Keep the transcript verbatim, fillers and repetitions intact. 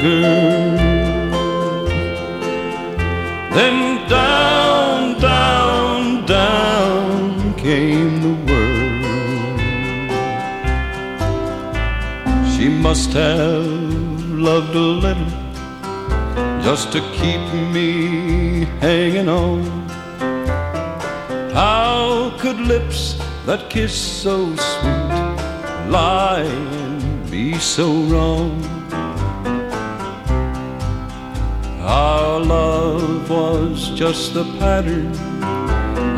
girl. Then down, down, down came the world. She must have loved a little just to keep me hanging on. How could lips that kiss so sweet lie and be so wrong? Our love was just the pattern